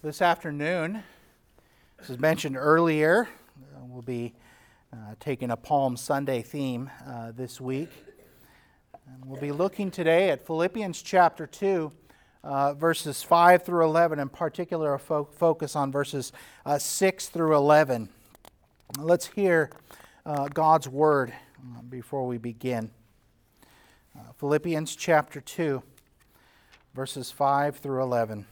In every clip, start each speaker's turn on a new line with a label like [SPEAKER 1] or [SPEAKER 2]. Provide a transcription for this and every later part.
[SPEAKER 1] This afternoon, as was mentioned earlier, we'll be taking a Palm Sunday theme this week. And we'll be looking today at Philippians chapter 2, verses 5 through 11, in particular a focus on verses 6 through 11. Let's hear God's word before we begin. Philippians chapter 2, verses 5 through 11.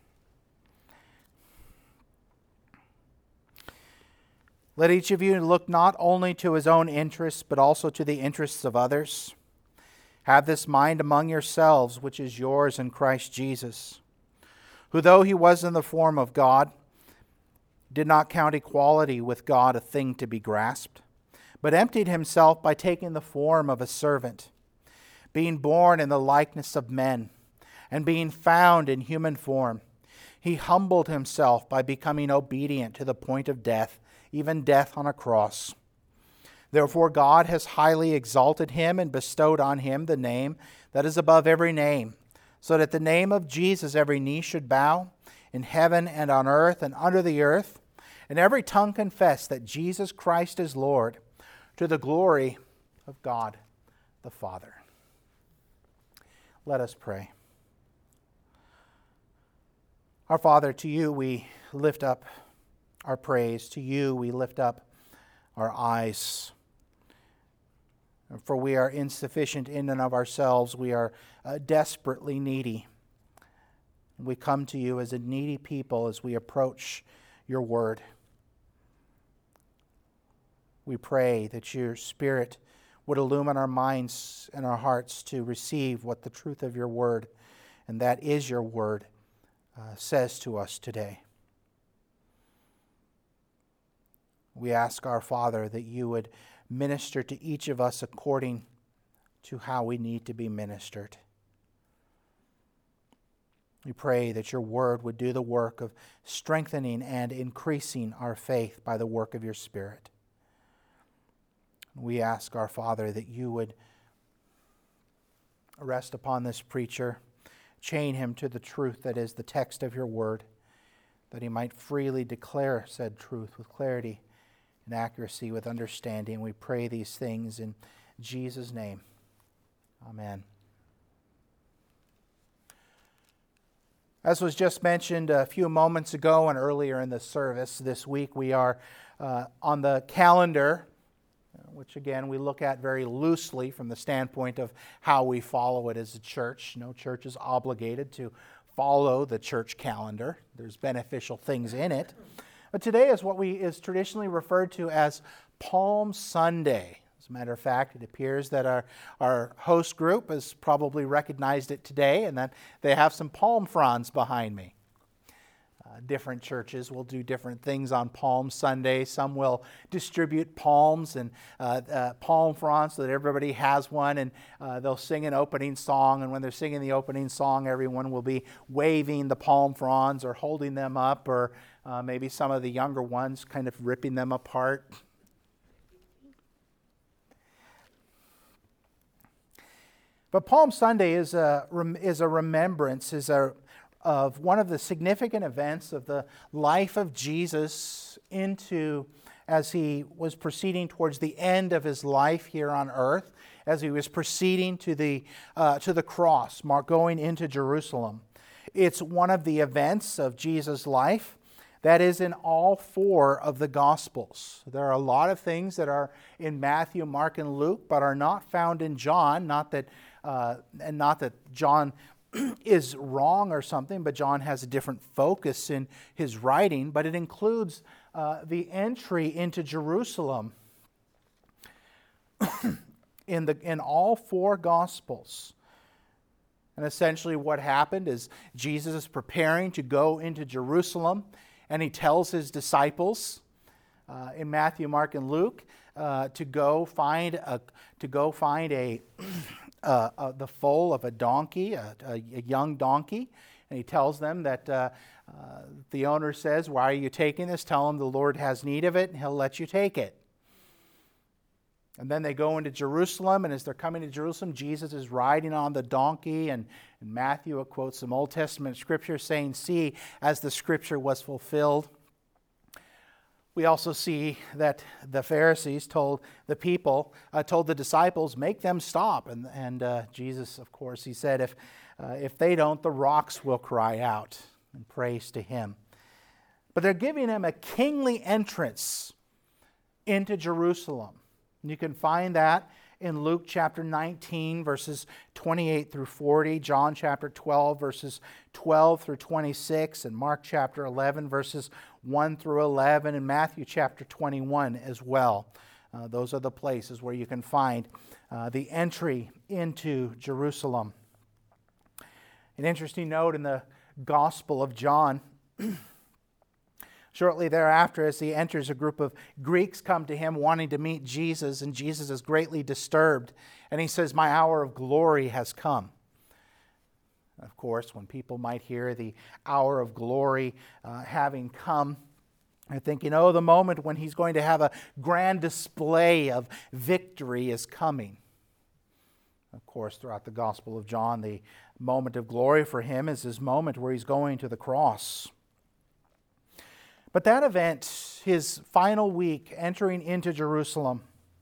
[SPEAKER 1] Let each of you look not only to his own interests, but also to the interests of others. Have this mind among yourselves, which is yours in Christ Jesus, who, though he was in the form of God, did not count equality with God a thing to be grasped, but emptied himself by taking the form of a servant, being born in the likeness of men, and being found in human form. He humbled himself by becoming obedient to the point of death, even death on a cross. Therefore God has highly exalted him and bestowed on him the name that is above every name, so that at the name of Jesus every knee should bow, in heaven and on earth and under the earth, and every tongue confess that Jesus Christ is Lord, to the glory of God the Father. Let us pray. Our Father, to you we lift up our praise. To you we lift up our eyes. For we are insufficient in and of ourselves. We are desperately needy. We come to you as a needy people as we approach your word. We pray that your Spirit would illumine our minds and our hearts to receive what the truth of your word, and that is your word, says to us today. We ask our Father that you would minister to each of us according to how we need to be ministered. We pray that your word would do the work of strengthening and increasing our faith by the work of your Spirit. We ask our Father that you would rest upon this preacher, chain him to the truth that is the text of your word, that he might freely declare said truth with clarity and accuracy, with understanding. We pray these things in Jesus' name. Amen. As was just mentioned a few moments ago and earlier in the service, this week we are on the calendar, which again we look at very loosely from the standpoint of how we follow it as a church. No church is obligated to follow the church calendar. There's beneficial things in it. But today is what is traditionally referred to as Palm Sunday. As a matter of fact, it appears that our host group has probably recognized it today, and that they have some palm fronds behind me. Different churches will do different things on Palm Sunday. Some will distribute palms and palm fronds so that everybody has one, and they'll sing an opening song. And when they're singing the opening song, everyone will be waving the palm fronds or holding them up, or maybe some of the younger ones kind of ripping them apart. But Palm Sunday is a remembrance, of one of the significant events of the life of Jesus as he was proceeding towards the end of his life here on earth, as he was proceeding to the cross, going into Jerusalem. It's one of the events of Jesus' life that is in all four of the Gospels. There are a lot of things that are in Matthew, Mark, and Luke, but are not found in John. Not that John is wrong or something, but John has a different focus in his writing. But it includes the entry into Jerusalem in all four Gospels. And essentially what happened is Jesus is preparing to go into Jerusalem, and he tells his disciples in Matthew, Mark, and Luke to go find the foal of a donkey, a young donkey, and he tells them that the owner says, "Why are you taking this?" Tell him the Lord has need of it, and he'll let you take it. And then they go into Jerusalem, and as they're coming to Jerusalem, Jesus is riding on the donkey, and in Matthew quotes some Old Testament scripture saying, "See, as the scripture was fulfilled." We also see that the Pharisees told the people, told the disciples, make them stop. And Jesus, of course, he said, if they don't, the rocks will cry out in praise to him. But they're giving him a kingly entrance into Jerusalem. And you can find that in Luke chapter 19, verses 28 through 40, John chapter 12, verses 12 through 26, and Mark chapter 11, verses 1 through 11, and Matthew chapter 21 as well. Those are the places where you can find the entry into Jerusalem. An interesting note in the Gospel of John, shortly thereafter, as he enters, a group of Greeks come to him wanting to meet Jesus, and Jesus is greatly disturbed. And he says, "My hour of glory has come." Of course, when people might hear the hour of glory having come, they're thinking, oh, the moment when he's going to have a grand display of victory is coming. Of course, throughout the Gospel of John, the moment of glory for him is his moment where he's going to the cross. But that event, his final week entering into Jerusalem,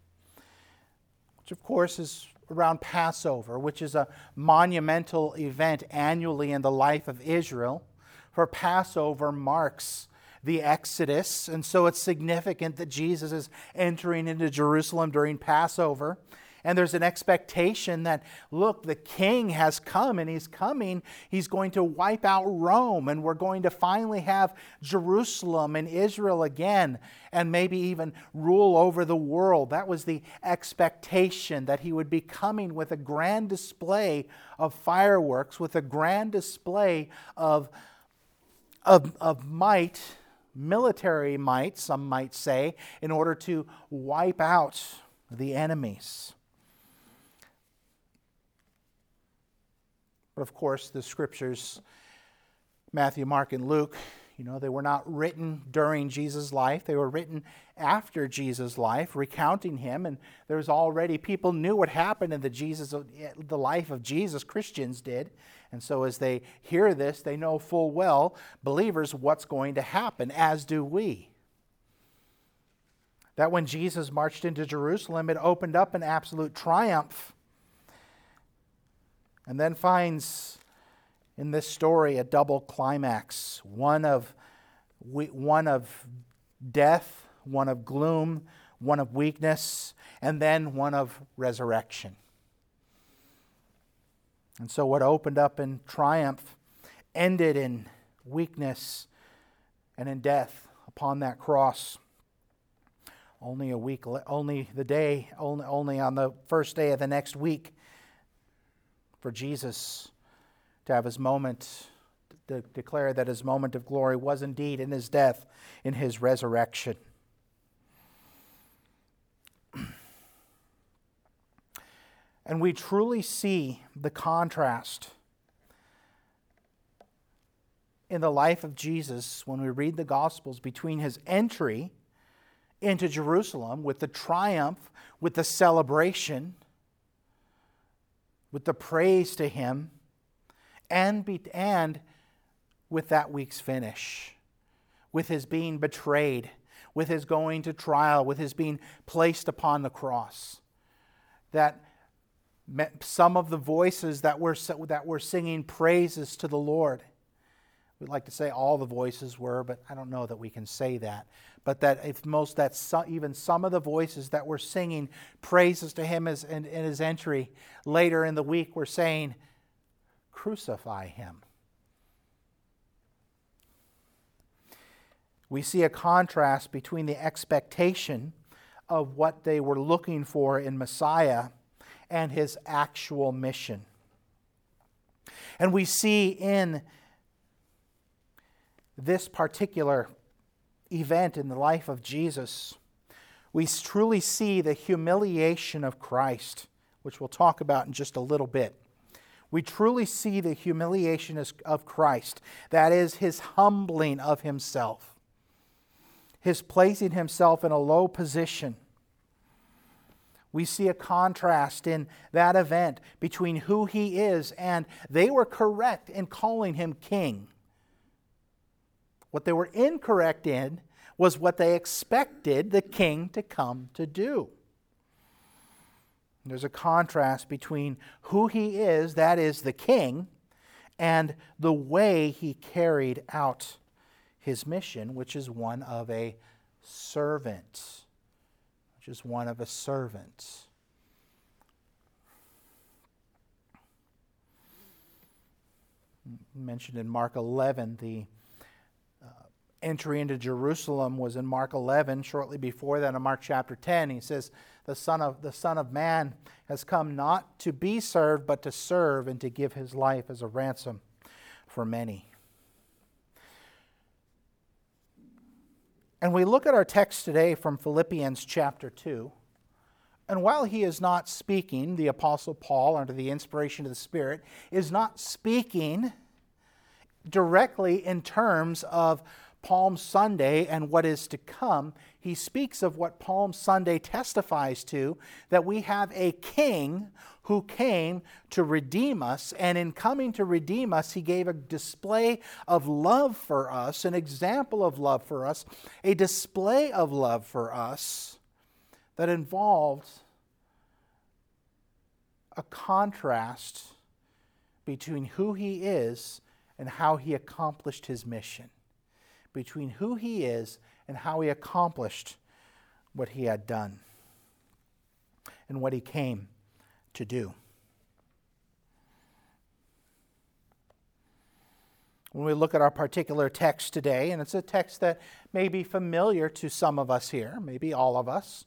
[SPEAKER 1] which of course is around Passover, which is a monumental event annually in the life of Israel, for Passover marks the Exodus, and so it's significant that Jesus is entering into Jerusalem during Passover. And there's an expectation that, look, the king has come, and he's coming. He's going to wipe out Rome, and we're going to finally have Jerusalem and Israel again, and maybe even rule over the world. That was the expectation, that he would be coming with a grand display of fireworks, with a grand display of might, military might, some might say, in order to wipe out the enemies. But of course, the scriptures, Matthew, Mark, and Luke, they were not written during Jesus' life. They were written after Jesus' life, recounting him. And there's already, people knew what happened in the life of Jesus. Christians did. And so as they hear this, they know full well, believers, what's going to happen, as do we. That when Jesus marched into Jerusalem, it opened up in absolute triumph. And then finds in this story a double climax, one of death, one of gloom, one of weakness, and then one of resurrection. And so what opened up in triumph ended in weakness and in death upon that cross. Only on the first day of the next week, for Jesus to have his moment, to declare that his moment of glory was indeed in his death, in his resurrection. And we truly see the contrast in the life of Jesus when we read the Gospels between his entry into Jerusalem with the triumph, with the celebration, with the praise to him, and with that week's finish, with his being betrayed, with his going to trial, with his being placed upon the cross. That some of the voices that were singing praises to the Lord, we'd like to say all the voices were, but I don't know that we can say that. But even some of the voices that were singing praises to him in his entry later in the week were saying, "Crucify him." We see a contrast between the expectation of what they were looking for in Messiah and his actual mission. And we see in this particular event in the life of Jesus, we truly see the humiliation of Christ, which we'll talk about in just a little bit. We truly see the humiliation of Christ, that is, his humbling of himself, his placing himself in a low position. We see a contrast in that event between who he is, and they were correct in calling him king. What they were incorrect in was what they expected the king to come to do. There's a contrast between who he is, that is the king, and the way he carried out his mission, which is one of a servant. Mentioned in Mark 11, the entry into Jerusalem was in Mark 11. Shortly before that, in Mark chapter 10, he says, the Son of Man has come not to be served, but to serve and to give his life as a ransom for many. And we look at our text today from Philippians chapter 2. And while he is not speaking, the Apostle Paul, under the inspiration of the Spirit, is not speaking directly in terms of Palm Sunday and what is to come. He speaks of what Palm Sunday testifies to, that we have a king who came to redeem us, and in coming to redeem us, he gave a display of love for us, an example of love for us, a display of love for us that involved a contrast between who he is and how he accomplished his mission. Between who he is and how he accomplished what he had done and what he came to do. When we look at our particular text today, and it's a text that may be familiar to some of us here, maybe all of us,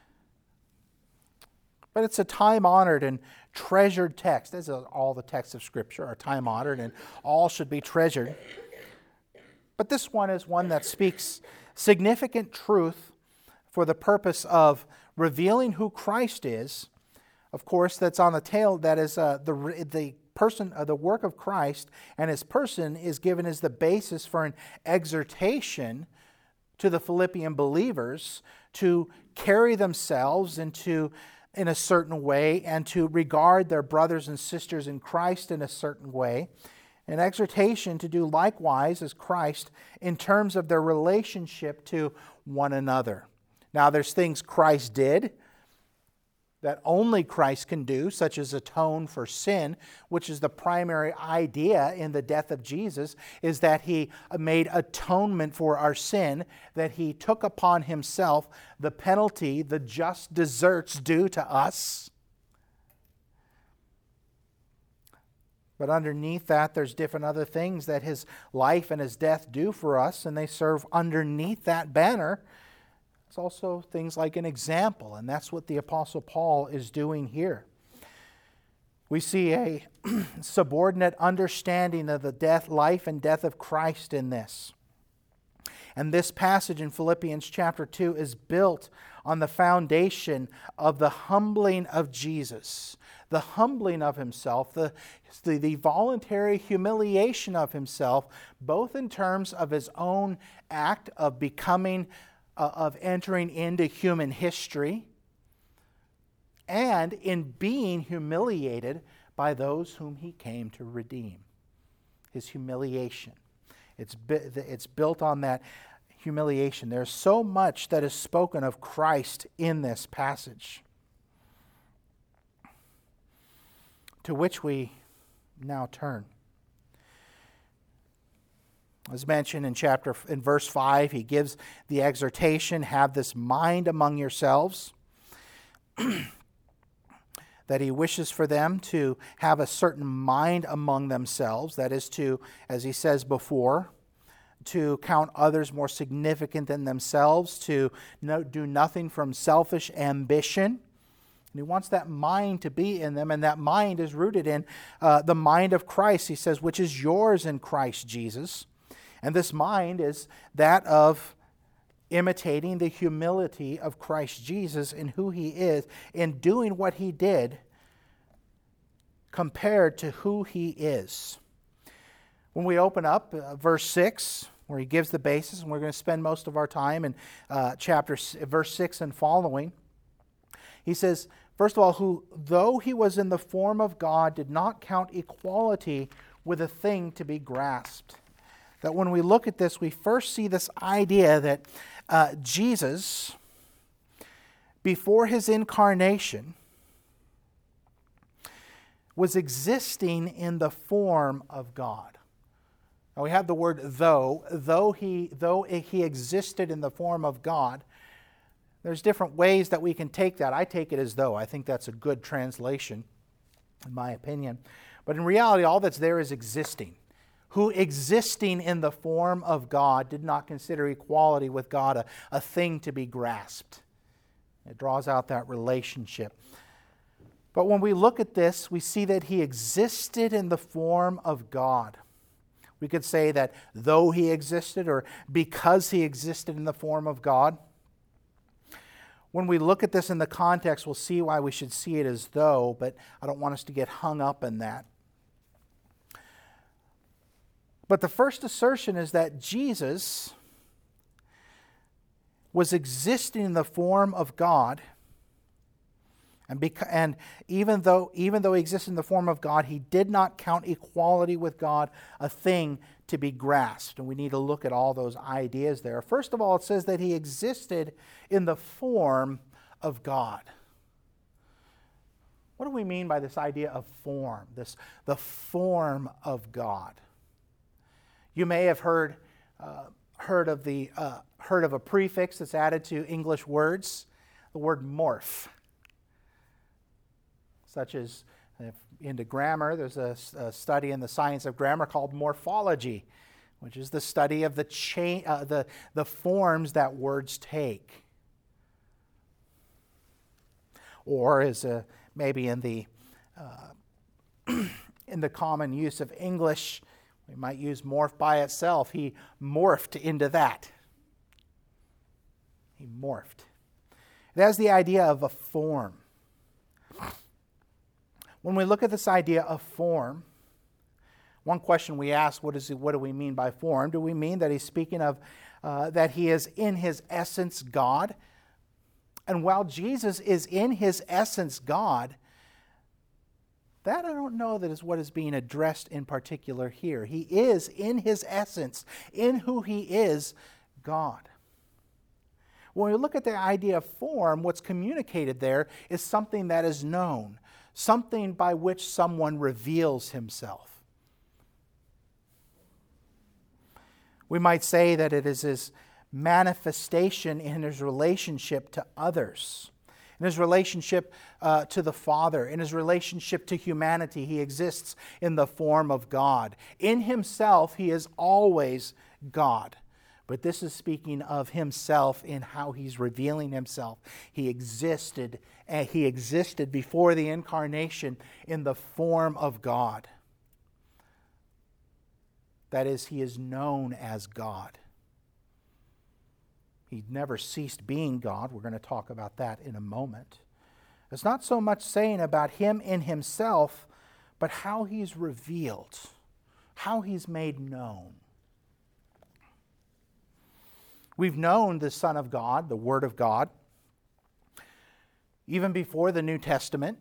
[SPEAKER 1] but it's a time-honored and treasured text, as all the texts of Scripture are time-honored and all should be treasured. But this one is one that speaks significant truth for the purpose of revealing who Christ is. Of course, that's on the tail, that is the person, the work of Christ, and his person is given as the basis for an exhortation to the Philippian believers to carry themselves in a certain way and to regard their brothers and sisters in Christ in a certain way. An exhortation to do likewise as Christ in terms of their relationship to one another. Now, there's things Christ did that only Christ can do, such as atone for sin, which is the primary idea in the death of Jesus, is that he made atonement for our sin, that he took upon himself the penalty, the just deserts due to us. But underneath that, there's different other things that his life and his death do for us, and they serve underneath that banner. It's also things like an example, and that's what the Apostle Paul is doing here. We see a subordinate understanding of the life and death of Christ in this. And this passage in Philippians chapter 2 is built on the foundation of the humbling of Jesus, the humbling of himself, the voluntary humiliation of himself, both in terms of his own act of becoming, of entering into human history, and in being humiliated by those whom he came to redeem. His humiliation. It's built on that humiliation. There's so much that is spoken of Christ in this passage, to which we now turn. As mentioned in verse 5, he gives the exhortation, have this mind among yourselves, that he wishes for them to have a certain mind among themselves, that is to, as he says before, to count others more significant than themselves, to do nothing from selfish ambition. And he wants that mind to be in them, and that mind is rooted in the mind of Christ, he says, which is yours in Christ Jesus. And this mind is that of imitating the humility of Christ Jesus in who he is, in doing what he did compared to who he is. When we open up verse 6, where he gives the basis, and we're going to spend most of our time in verse 6 and following, He says, first of all, who, though he was in the form of God, did not count equality with a thing to be grasped. That when we look at this, we first see this idea that Jesus, before his incarnation, was existing in the form of God. Now we have the word though he existed in the form of God. There's different ways that we can take that. I take it as though. I think that's a good translation, in my opinion. But in reality, all that's there is existing. Who existing in the form of God did not consider equality with God a thing to be grasped. It draws out that relationship. But when we look at this, we see that he existed in the form of God. We could say that though he existed, or because he existed in the form of God. When we look at this in the context, we'll see why we should see it as though, but I don't want us to get hung up in that. But the first assertion is that Jesus was existing in the form of God, and even though he existed in the form of God, he did not count equality with God a thing to be grasped. And we need to look at all those ideas there. First of all, it says that he existed in the form of God. What do we mean by this idea of form? The form of God. You may have heard of a prefix that's added to English words, the word morph. Such as into grammar, there's a study in the science of grammar called morphology, which is the study of the forms that words take. Or is maybe in the common use of English, we might use morph by itself. He morphed into that. He morphed. It has the idea of a form. When we look at this idea of form, one question we ask, what do we mean by form? Do we mean that he's speaking of that he is in his essence God? And while Jesus is in his essence God, that I don't know that is what is being addressed in particular here. He is in his essence, in who he is, God. When we look at the idea of form, what's communicated there is something that is known. Something by which someone reveals himself. We might say that it is his manifestation in his relationship to others, in his relationship to the Father, in his relationship to humanity. He exists in the form of God. In himself, he is always God. But this is speaking of himself in how he's revealing himself. He existed before the incarnation in the form of God. That is, he is known as God. He never ceased being God. We're going to talk about that in a moment. It's not so much saying about him in himself, but how he's revealed, how he's made known. We've known the Son of God, the Word of God, even before the New Testament.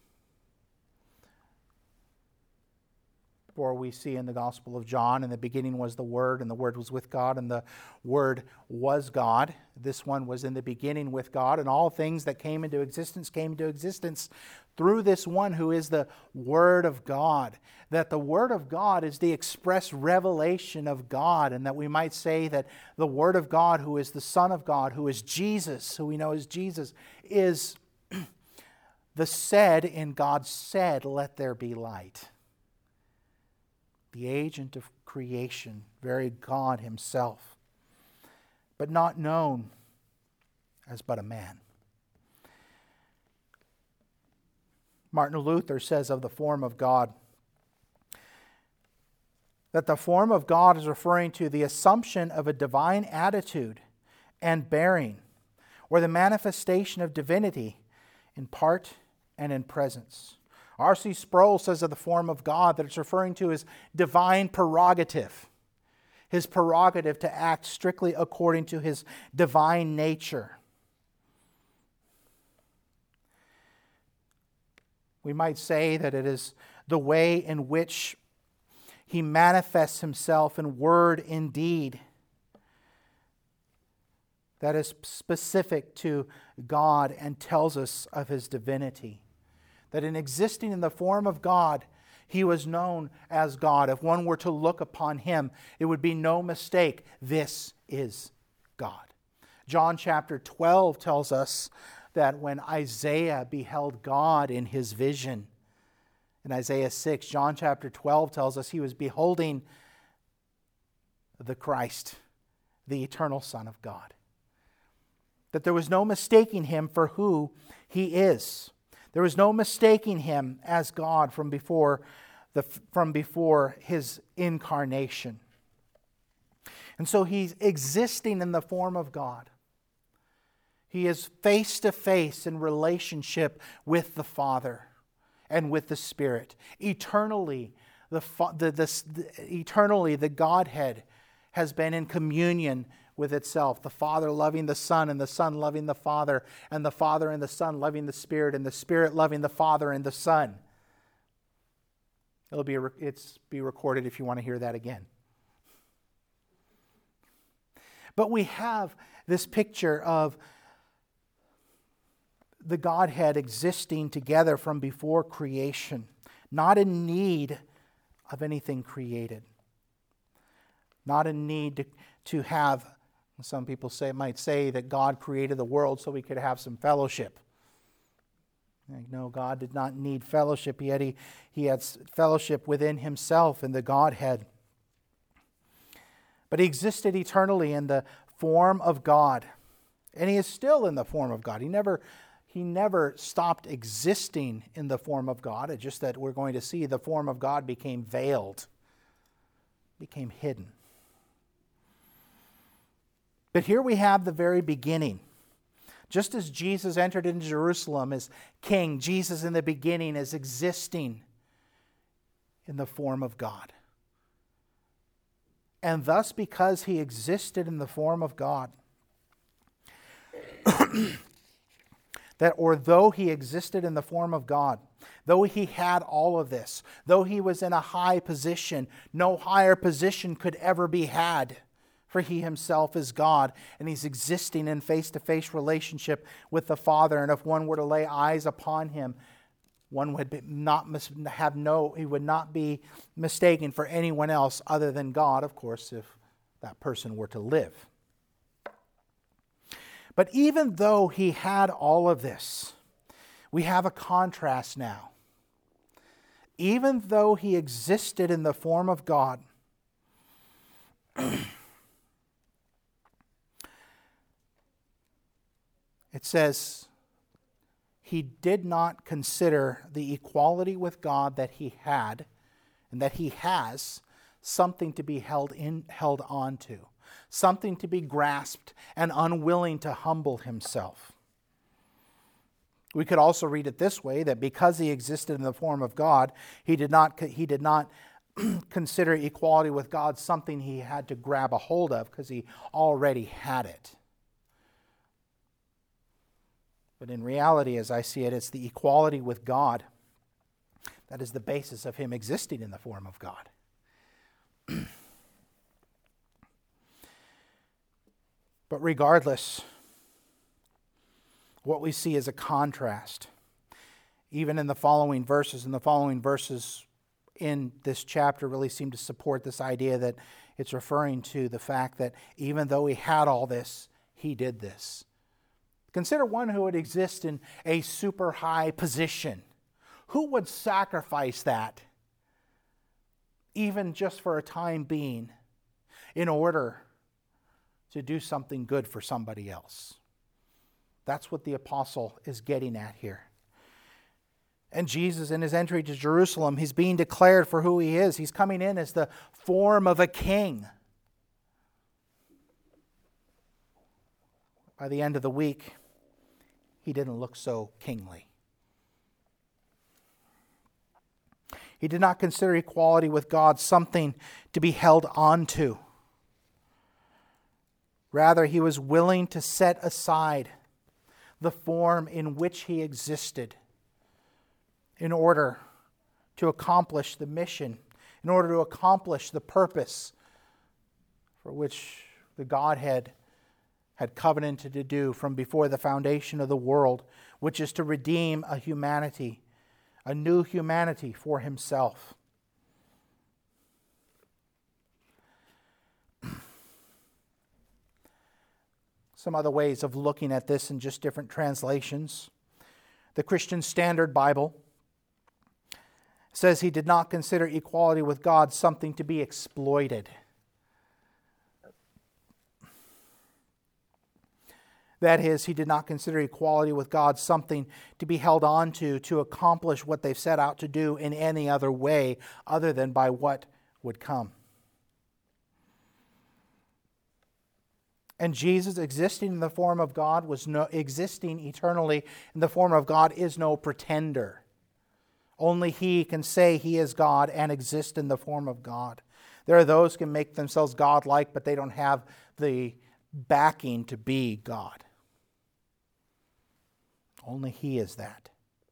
[SPEAKER 1] For we see in the Gospel of John, in the beginning was the Word, and the Word was with God, and the Word was God. This one was in the beginning with God, and all things that came into existence through this one who is the Word of God. That the Word of God is the express revelation of God, and that we might say that the Word of God, who is the Son of God, who is Jesus, who we know as Jesus, is the said in God said, "Let there be light." The agent of creation, very God himself, but not known as but a man. Martin Luther says of the form of God that the form of God is referring to the assumption of a divine attitude and bearing, or the manifestation of divinity in part and in presence. R.C. Sproul says of the form of God that it's referring to his divine prerogative, his prerogative to act strictly according to his divine nature. We might say that it is the way in which He manifests Himself in word and deed that is specific to God and tells us of His divinity. That in existing in the form of God, He was known as God. If one were to look upon Him, it would be no mistake, this is God. John chapter 12 tells us that when Isaiah beheld God in his vision, in Isaiah 6, John chapter 12 tells us he was beholding the Christ, the eternal Son of God. That there was no mistaking Him for who He is. There was no mistaking Him as God from before His incarnation. And so He's existing in the form of God. He is face to face in relationship with the Father and with the Spirit. Eternally, the Godhead has been in communion with itself. The Father loving the Son, and the Son loving the Father, and the Father and the Son loving the Spirit, and the Spirit loving the Father and the Son. It's be recorded if you want to hear that again. But we have this picture of the Godhead existing together from before creation, not in need of anything created, not in need to have, some people might say that God created the world so we could have some fellowship. No, God did not need fellowship, yet He had fellowship within Himself in the Godhead. But He existed eternally in the form of God, and He is still in the form of God. He never stopped existing in the form of God. It's just that we're going to see the form of God became veiled, became hidden. But here we have the very beginning. Just as Jesus entered into Jerusalem as king, Jesus in the beginning is existing in the form of God. And thus, because He existed in the form of God, though He existed in the form of God, though He had all of this, though He was in a high position, no higher position could ever be had, for He Himself is God, and He's existing in face-to-face relationship with the Father. And if one were to lay eyes upon Him, one would he would not be mistaken for anyone else other than God, of course, if that person were to live. But even though He had all of this, we have a contrast now. Even though He existed in the form of God, it says, He did not consider the equality with God that He had and that He has something to be held on to, something to be grasped, and unwilling to humble Himself. We could also read it this way, that because He existed in the form of God, He did not consider equality with God something He had to grab a hold of, because He already had it. But in reality, as I see it, it's the equality with God that is the basis of Him existing in the form of God. But regardless, what we see is a contrast. Even in the following verses, in this chapter really seem to support this idea that it's referring to the fact that even though He had all this, He did this. Consider one who would exist in a super high position. Who would sacrifice that, even just for a time being, in order to do something good for somebody else? That's what the apostle is getting at here. And Jesus, in His entry to Jerusalem, He's being declared for who He is. He's coming in as the form of a king. By the end of the week, He didn't look so kingly. He did not consider equality with God something to be held on to. Rather, He was willing to set aside the form in which He existed in order to accomplish the mission, in order to accomplish the purpose for which the Godhead had covenanted to do from before the foundation of the world, which is to redeem a humanity, a new humanity for himself. Some other ways of looking at this in just different translations. The Christian Standard Bible says he did not consider equality with God something to be exploited. That is, he did not consider equality with God something to be held on to accomplish what they've set out to do in any other way other than by what would come. And Jesus existing in the form of God existing eternally in the form of God is no pretender. Only he can say he is God and exist in the form of God. There are those who can make themselves God-like, but they don't have the backing to be God. Only he is that.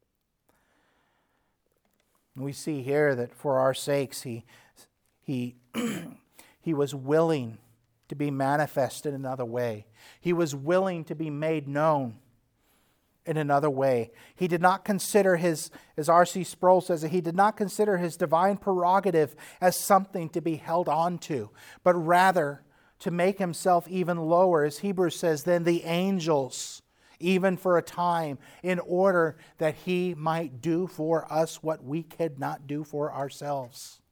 [SPEAKER 1] We see here that for our sakes he was willing to be manifest in another way. He was willing to be made known in another way. He did not consider his, as R.C. Sproul says, he did not consider his divine prerogative as something to be held on to, but rather to make himself even lower, as Hebrews says, than the angels, even for a time, in order that he might do for us what we could not do for ourselves.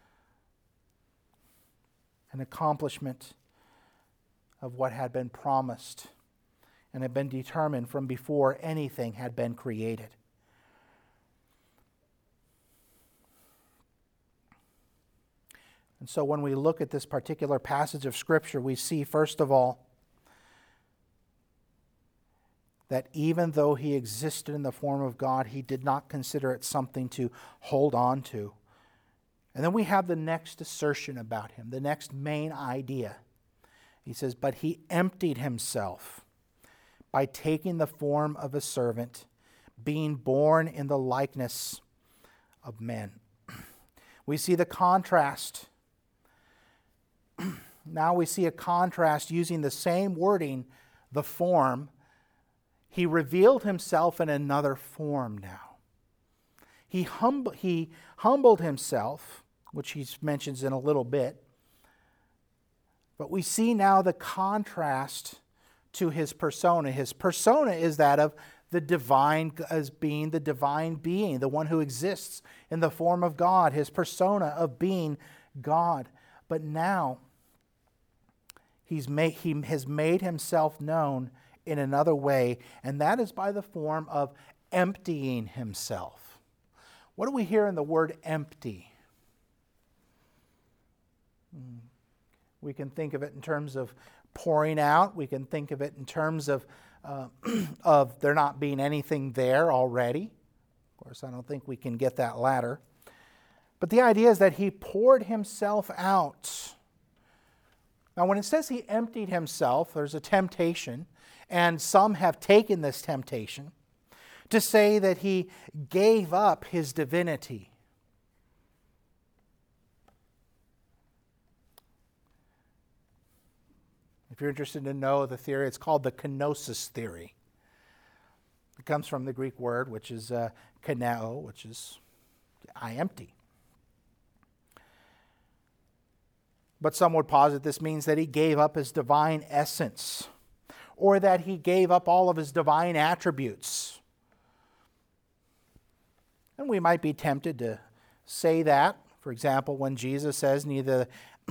[SPEAKER 1] An accomplishment of what had been promised and had been determined from before anything had been created. And so when we look at this particular passage of Scripture, we see, first of all, that even though he existed in the form of God, he did not consider it something to hold on to. And then we have the next assertion about him, the next main idea. He says, but he emptied himself by taking the form of a servant, being born in the likeness of men. We see the contrast. Now we see a contrast using the same wording, the form. He revealed himself in another form now. He humbled himself, which he mentions in a little bit. But we see now the contrast to his persona. His persona is that of the divine, as being the divine being, the one who exists in the form of God. His persona of being God. But now he has made himself known in another way, and that is by the form of emptying himself. What do we hear in the word empty? We can think of it in terms of pouring out. We can think of it in terms of there not being anything there already. Of course, I don't think we can get that latter. But the idea is that he poured himself out. Now, when it says he emptied himself, there's a temptation, and some have taken this temptation to say that he gave up his divinity. If you're interested to know the theory, it's called the kenosis theory. It comes from the Greek word, which is keneo, which is I empty. But some would posit this means that he gave up his divine essence, or that he gave up all of his divine attributes. And we might be tempted to say that. For example, when Jesus says, neither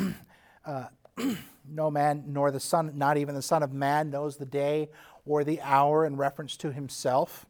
[SPEAKER 1] no man nor the Son, not even the Son of Man, knows the day or the hour, in reference to himself.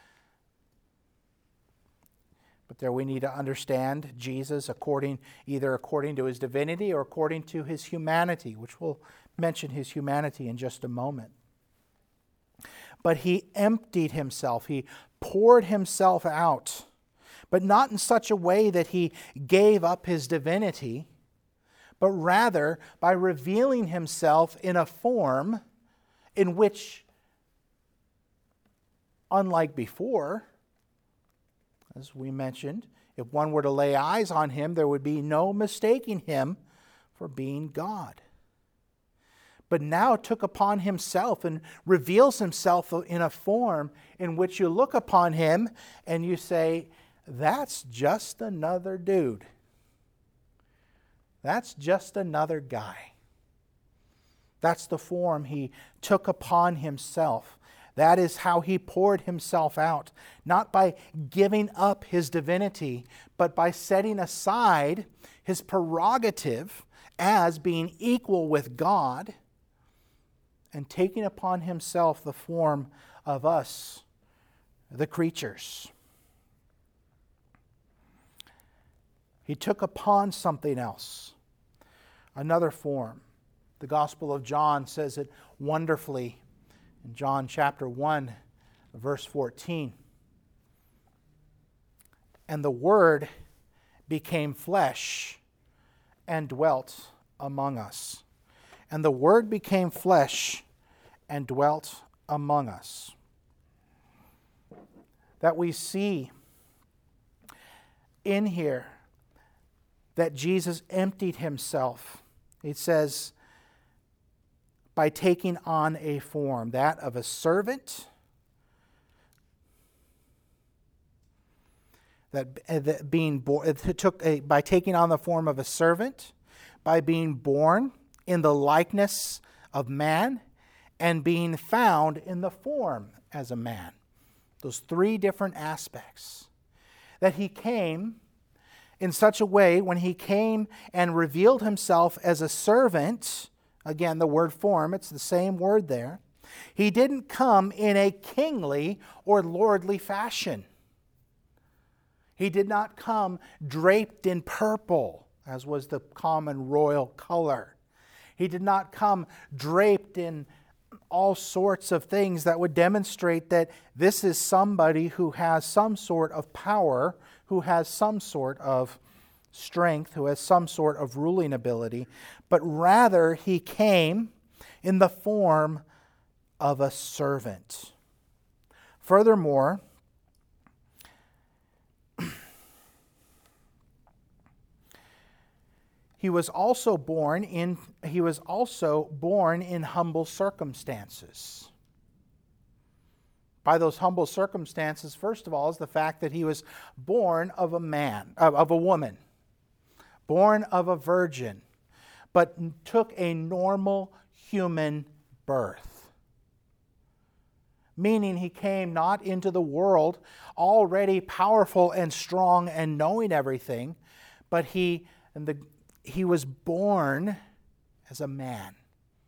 [SPEAKER 1] But there we need to understand Jesus either according to his divinity or according to his humanity, which we'll mention his humanity in just a moment. But he emptied himself. He poured himself out, but not in such a way that he gave up his divinity, but rather by revealing himself in a form in which, unlike before, as we mentioned. If one were to lay eyes on him, there would be no mistaking him for being God. But now took upon himself and reveals himself in a form in which you look upon him and you say, that's just another dude. That's just another guy. That's the form he took upon himself. That is how he poured himself out, not by giving up his divinity, but by setting aside his prerogative as being equal with God and taking upon himself the form of us, the creatures. He took upon something else, another form. The Gospel of John says it wonderfully in John chapter 1, verse 14. And the Word became flesh and dwelt among us. And the Word became flesh and dwelt among us. That we see in here that Jesus emptied himself. It says, by taking on a form, that of a servant, that being born, by taking on the form of a servant, by being born in the likeness of man, and being found in the form as a man. Those three different aspects. That he came in such a way, when he came and revealed himself as a servant, again, the word form, it's the same word there. He didn't come in a kingly or lordly fashion. He did not come draped in purple, as was the common royal color. He did not come draped in all sorts of things that would demonstrate that this is somebody who has some sort of power, who has some sort of strength, who has some sort of ruling ability, but rather he came in the form of a servant. Furthermore, he was also born in humble circumstances. By those humble circumstances, first of all, is the fact that he was born of a woman, born of a virgin, but took a normal human birth. Meaning he came not into the world already powerful and strong and knowing everything, but he was born as a man.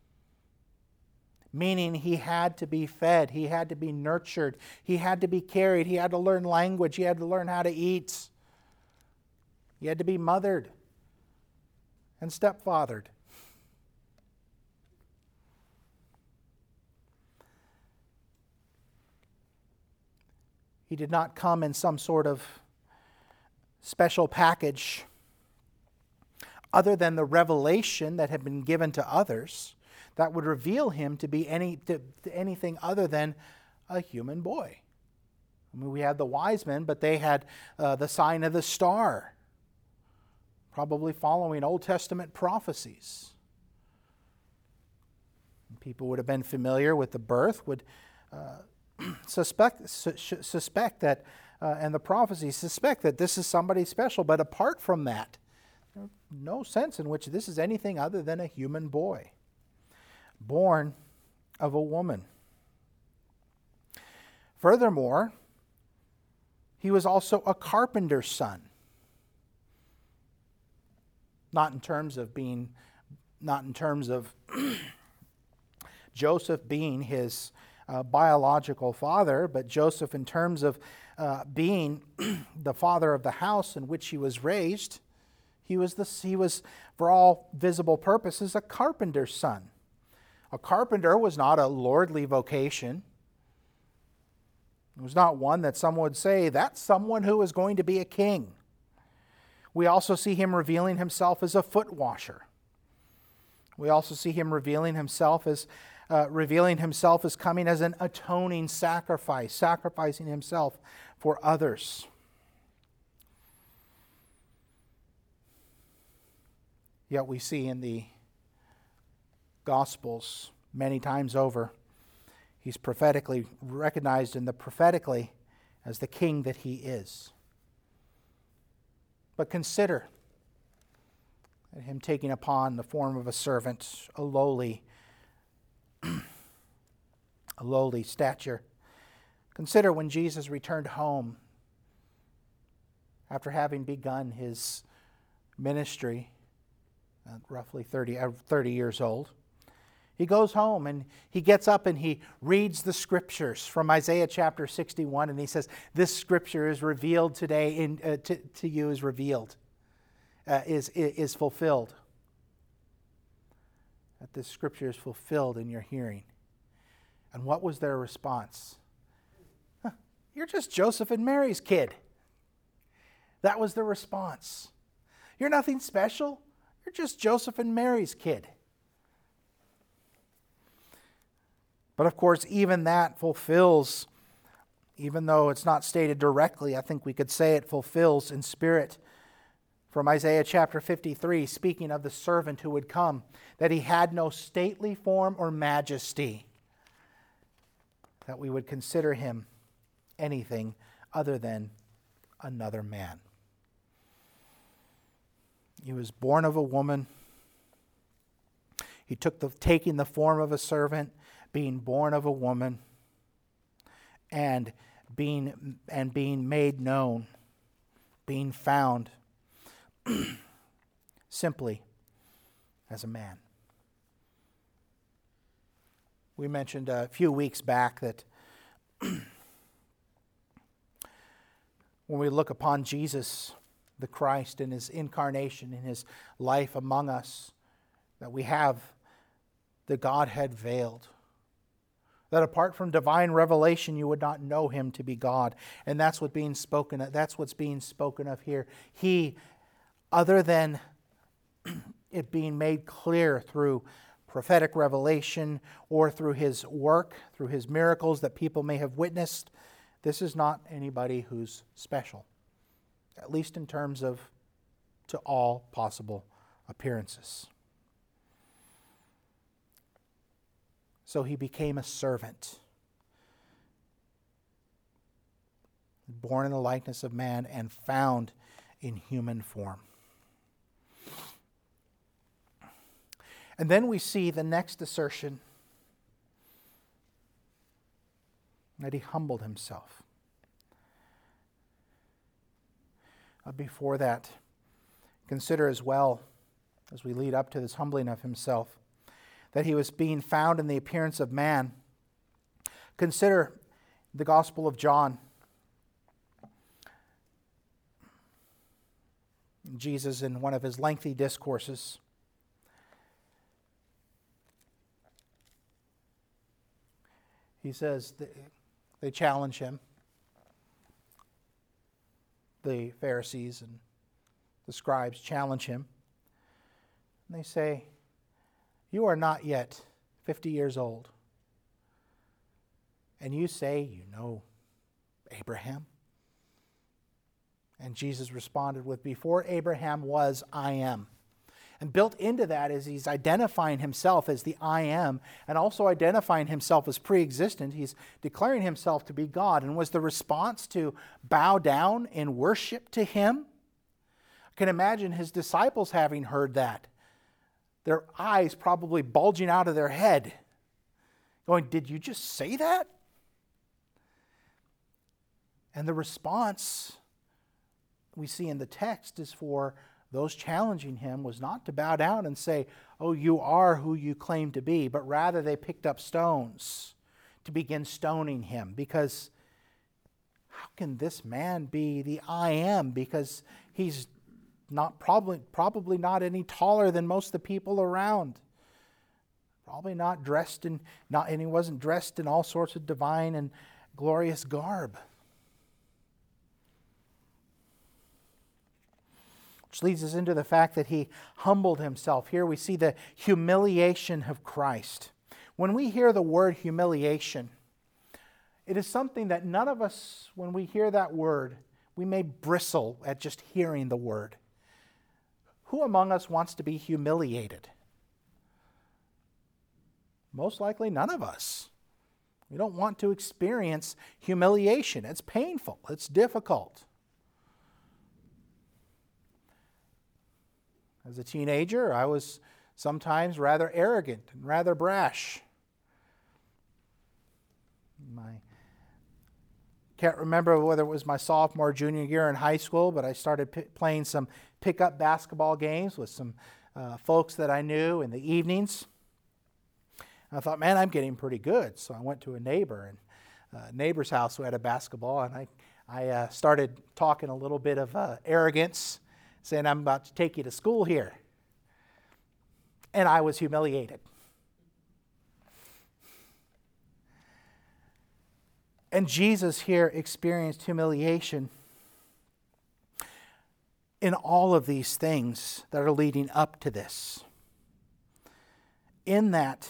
[SPEAKER 1] Meaning he had to be fed, he had to be nurtured, he had to be carried, he had to learn language, he had to learn how to eat. He had to be mothered and stepfathered. He did not come in some sort of special package other than the revelation that had been given to others that would reveal him to be anything other than a human boy. I mean, we had the wise men, but they had the sign of the star, probably following Old Testament prophecies. People would have been familiar with the birth, would suspect that, and the prophecies suspect that this is somebody special. But apart from that, there's no sense in which this is anything other than a human boy, born of a woman. Furthermore, he was also a carpenter's son. Not in terms of Joseph being his biological father, but Joseph in terms of being the father of the house in which he was raised. He was, for all visible purposes, a carpenter's son. A carpenter was not a lordly vocation. It was not one that someone would say, that's someone who is going to be a king. We also see him revealing himself as a foot washer. We also see him revealing himself as coming as an atoning sacrifice, sacrificing himself for others. Yet we see in the Gospels many times over, he's prophetically recognized prophetically as the king that he is. But consider him taking upon the form of a servant, a lowly stature. Consider when Jesus returned home after having begun his ministry at roughly 30 years old. He goes home and he gets up and he reads the scriptures from Isaiah chapter 61, and he says, this scripture is revealed today, to you is revealed, is fulfilled. That this scripture is fulfilled in your hearing. And what was their response? You're just Joseph and Mary's kid. That was the response. You're nothing special. You're just Joseph and Mary's kid. But of course, even that fulfills, even though it's not stated directly, I think we could say it fulfills in spirit. From Isaiah chapter 53, speaking of the servant who would come, that he had no stately form or majesty, that we would consider him anything other than another man. He was born of a woman. He taking the form of a servant, being born of a woman, and being made known, being found simply as a man. We mentioned a few weeks back that when we look upon Jesus, the Christ, in his incarnation, in his life among us, that we have the Godhead veiled. That apart from divine revelation, you would not know him to be God. And that's what's being spoken of here. He, other than it being made clear through prophetic revelation or through his work, through his miracles that people may have witnessed, this is not anybody who's special, at least in terms of to all possible appearances. So he became a servant, born in the likeness of man and found in human form. And then we see the next assertion, that he humbled himself. Before that, consider as well, as we lead up to this humbling of himself, that he was being found in the appearance of man. Consider the Gospel of John. Jesus, in one of his lengthy discourses, he says, they challenge him, the Pharisees and the scribes challenge him. And they say, you are not yet 50 years old, and you say you know Abraham? And Jesus responded with, before Abraham was, I am. And built into that is he's identifying himself as the I am, and also identifying himself as pre-existent. He's declaring himself to be God. And was the response to bow down in worship to him? I can imagine his disciples having heard that. Their eyes probably bulging out of their head, going, did you just say that? And the response we see in the text is for those challenging him was not to bow down and say, oh, you are who you claim to be, but rather they picked up stones to begin stoning him, because how can this man be the I am? Because he's not probably not any taller than most of the people around. Probably not dressed in, and he wasn't dressed in all sorts of divine and glorious garb. Which leads us into the fact that he humbled himself. Here we see the humiliation of Christ. When we hear the word humiliation, it is something that none of us, when we hear that word, we may bristle at just hearing the word. Who among us wants to be humiliated? Most likely none of us. We don't want to experience humiliation. It's painful. It's difficult. As a teenager, I was sometimes rather arrogant and rather brash. I can't remember whether it was my sophomore or junior year in high school, but I started playing some pickup basketball games with some folks that I knew in the evenings. I thought, man, I'm getting pretty good. So I went to a neighbor's house who had a basketball, and I started talking a little bit of arrogance, saying, I'm about to take you to school here. And I was humiliated. And Jesus here experienced humiliation in all of these things that are leading up to this. In that,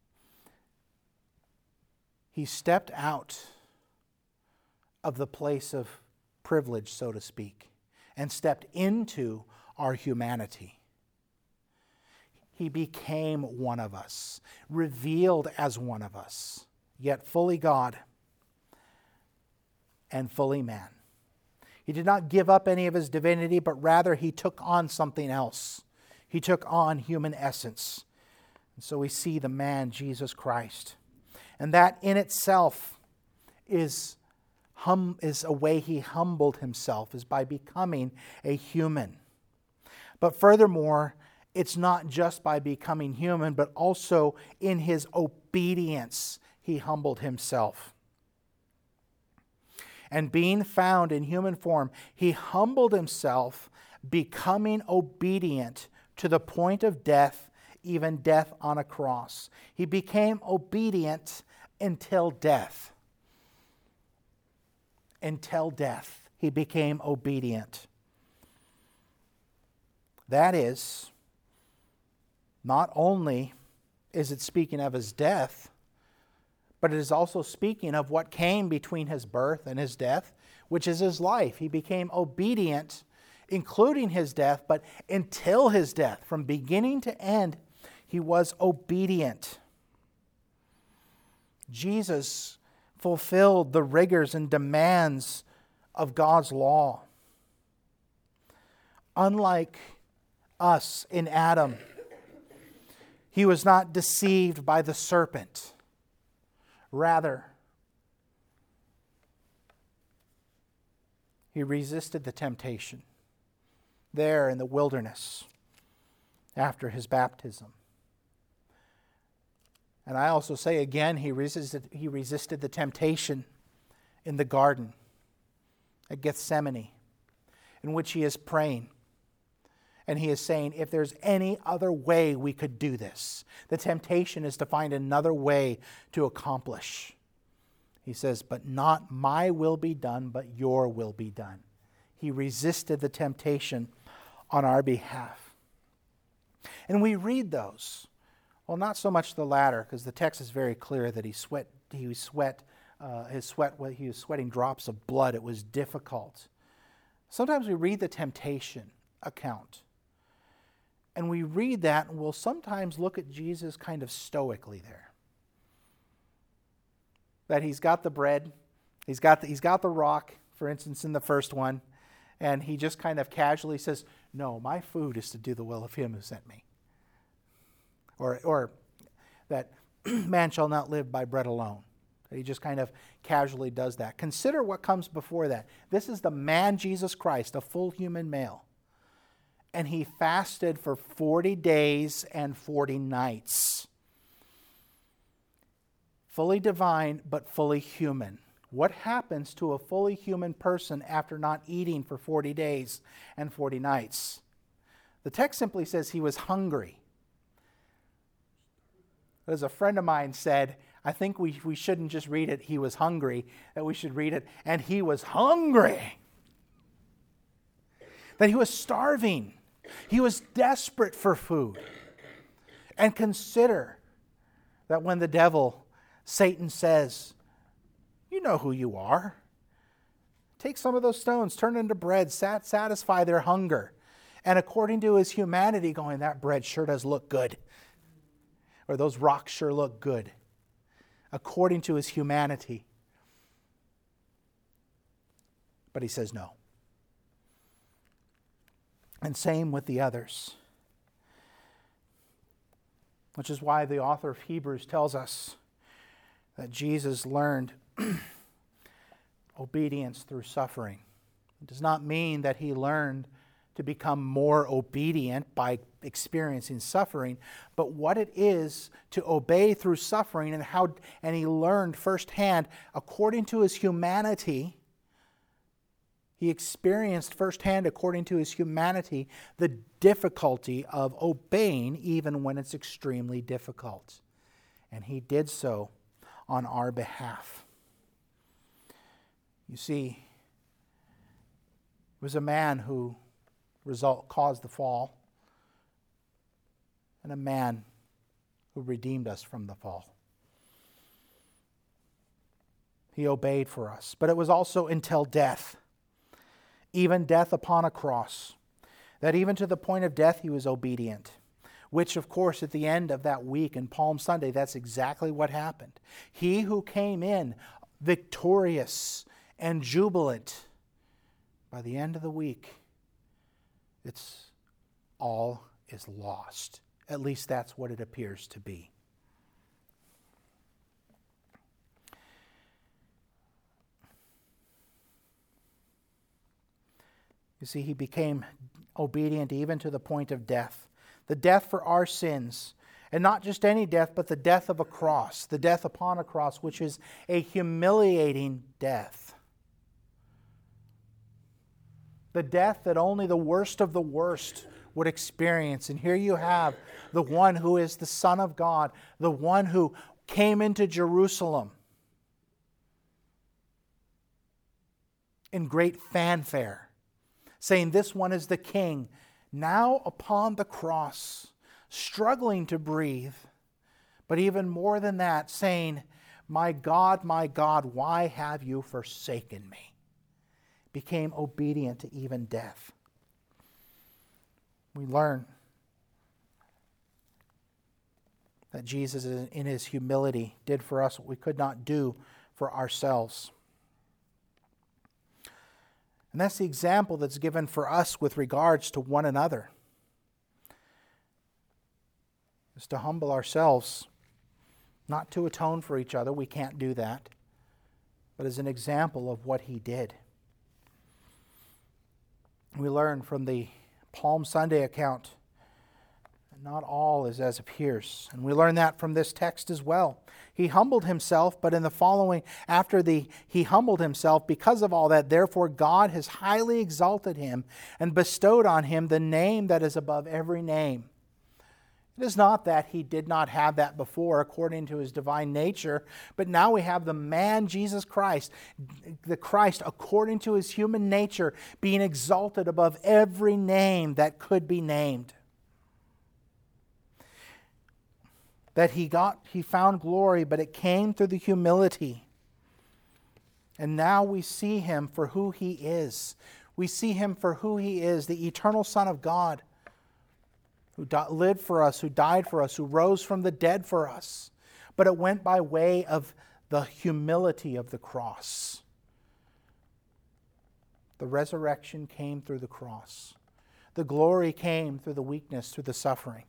[SPEAKER 1] he stepped out of the place of privilege, so to speak, and stepped into our humanity. He became one of us, revealed as one of us, yet fully God and fully man. He did not give up any of his divinity, but rather he took on something else. He took on human essence. And so we see the man, Jesus Christ. And that in itself is a way he humbled himself, is by becoming a human. But furthermore, it's not just by becoming human, but also in his obedience, he humbled himself. And being found in human form, he humbled himself, becoming obedient to the point of death, even death on a cross. He became obedient until death. Until death, he became obedient. That is, not only is it speaking of his death, but it is also speaking of what came between his birth and his death, which is his life. He became obedient, including his death, but until his death, from beginning to end, he was obedient. Jesus fulfilled the rigors and demands of God's law. Unlike us in Adam, he was not deceived by the serpent. Rather, he resisted the temptation there in the wilderness after his baptism. And I also say again, he resisted the temptation in the garden at Gethsemane, in which he is praying. And he is saying, if there's any other way we could do this, the temptation is to find another way to accomplish. He says, but not my will be done, but your will be done. He resisted the temptation on our behalf. And we read those. Well, not so much the latter, because the text is very clear that he was sweating drops of blood. It was difficult. Sometimes we read the temptation account, and we read that, and we'll sometimes look at Jesus kind of stoically there. That he's got the bread, he's got the rock, for instance, in the first one, and he just kind of casually says, "No, my food is to do the will of him who sent me." Or that man shall not live by bread alone. He just kind of casually does that. Consider what comes before that. This is the man Jesus Christ, a full human male. And he fasted for 40 days and 40 nights. Fully divine, but fully human. What happens to a fully human person after not eating for 40 days and 40 nights? The text simply says he was hungry. As a friend of mine said, I think we shouldn't just read it, he was hungry, that we should read it, and he was hungry. That he was starving. He was desperate for food. And consider that when the devil, Satan, says, you know who you are. Take some of those stones, turn into bread, satisfy their hunger. And according to his humanity, going, that bread sure does look good. Or those rocks sure look good. According to his humanity. But he says no. And same with the others. Which is why the author of Hebrews tells us that Jesus learned obedience through suffering. It does not mean that he learned to become more obedient by experiencing suffering, but what it is to obey through suffering, and he learned firsthand, according to his humanity, he experienced firsthand, according to his humanity, the difficulty of obeying even when it's extremely difficult. And he did so on our behalf. You see, it was a man who caused the fall, and a man who redeemed us from the fall. He obeyed for us, but it was also until death, even death upon a cross, that even to the point of death he was obedient. Which, of course, at the end of that week in Palm Sunday, that's exactly what happened. He who came in victorious and jubilant, by the end of the week, it's all is lost. At least that's what it appears to be. You see, he became obedient even to the point of death. The death for our sins. And not just any death, but the death of a cross. The death upon a cross, which is a humiliating death. The death that only the worst of the worst would experience. And here you have the one who is the Son of God, the one who came into Jerusalem in great fanfare, saying this one is the King, now upon the cross, struggling to breathe, but even more than that, saying, my God, why have you forsaken me? Became obedient to even death. We learn that Jesus, in his humility, did for us what we could not do for ourselves. And that's the example that's given for us with regards to one another. Is to humble ourselves, not to atone for each other. We can't do that. But as an example of what he did. We learn from the Palm Sunday account that not all is as appears. And we learn that from this text as well. He humbled himself, but in the following, he humbled himself because of all that. Therefore God has highly exalted him and bestowed on him the name that is above every name. It is not that he did not have that before according to his divine nature, but now we have the man Jesus Christ, the Christ according to his human nature, being exalted above every name that could be named. That he found glory, but it came through the humility. And now we see him for who he is. We see him for who he is, the eternal Son of God, who lived for us, who died for us, who rose from the dead for us. But it went by way of the humility of the cross. The resurrection came through the cross. The glory came through the weakness, through the suffering.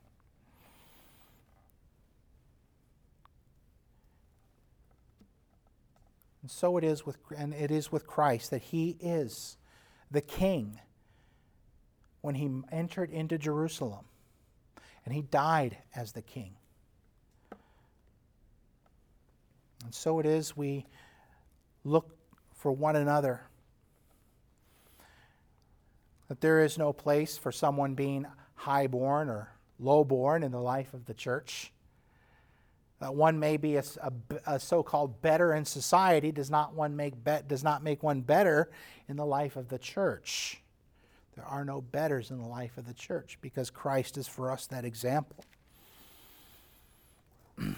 [SPEAKER 1] And so it is with Christ, that he is the King when he entered into Jerusalem. And he died as the King. And so it is we look for one another. That there is no place for someone being highborn or lowborn in the life of the church. That one may be a so-called better in society does not make one better in the life of the church. There are no betters in the life of the church because Christ is for us that example. And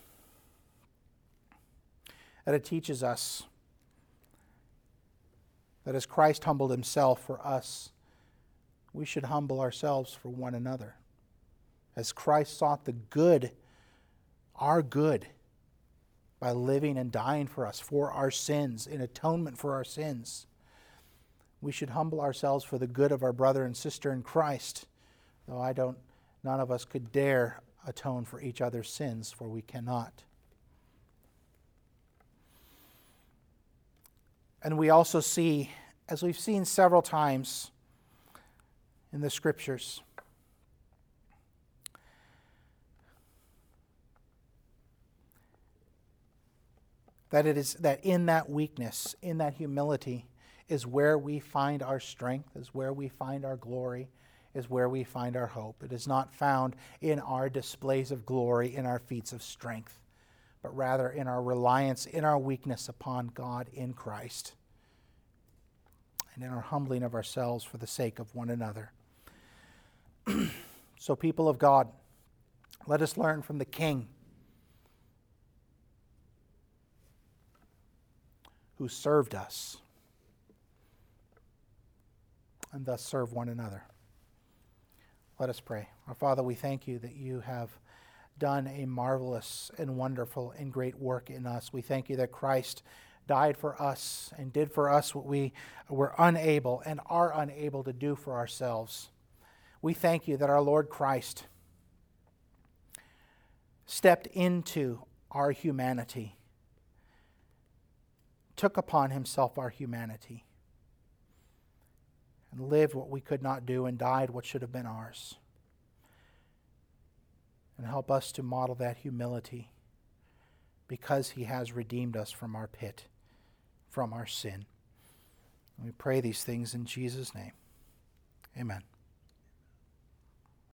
[SPEAKER 1] it teaches us that as Christ humbled himself for us, we should humble ourselves for one another. As Christ sought the good, our good, by living and dying for us, for our sins, in atonement for our sins, we should humble ourselves for the good of our brother and sister in Christ, though none of us could dare atone for each other's sins, for we cannot. And we also see, as we've seen several times in the Scriptures, that in that weakness, in that humility, is where we find our strength, is where we find our glory, is where we find our hope. It is not found in our displays of glory, in our feats of strength, but rather in our reliance, in our weakness upon God in Christ, and in our humbling of ourselves for the sake of one another. So, people of God, let us learn from the King who served us, and thus serve one another. Let us pray. Our Father, we thank you that you have done a marvelous and wonderful and great work in us. We thank you that Christ died for us and did for us what we were unable and are unable to do for ourselves. We thank you that our Lord Christ stepped into our humanity, took upon himself our humanity, and lived what we could not do and died what should have been ours. And help us to model that humility because he has redeemed us from our pit, from our sin. And we pray these things in Jesus' name. Amen.